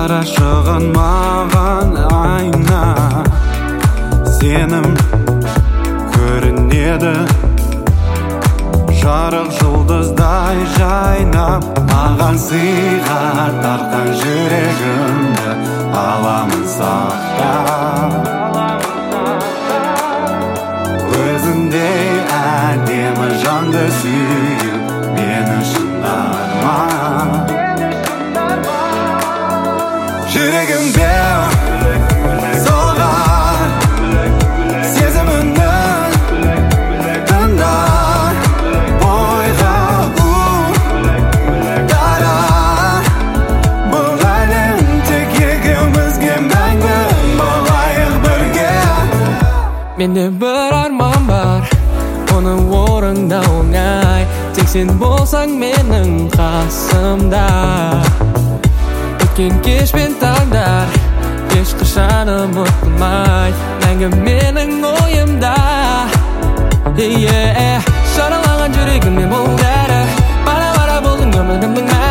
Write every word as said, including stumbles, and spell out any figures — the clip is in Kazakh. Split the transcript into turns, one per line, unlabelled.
қарашығын маған айна, сенім көрінеді жарық жұлдыздай жайнап. Маған сыйға тартқан жүрегімді аламын сақтап. Өзіңдей әдемі жанды сүю мен үшін арман. Жүрегімде соғар сезіміңнің тыңда, бойға у дара. Бұл әлем тек екеумізге мәңгі болайық бірге.
Менде бір арман бар, оны орындау оңай, тек сен болсаң менің қасымда. Өткен кеш пен таңдар ешқашан ұмытылмай, мәңгі менің ойымда. Yeah. Жаралаған жүрегіме бұл дәрі, бара-бара болдың өмірімнің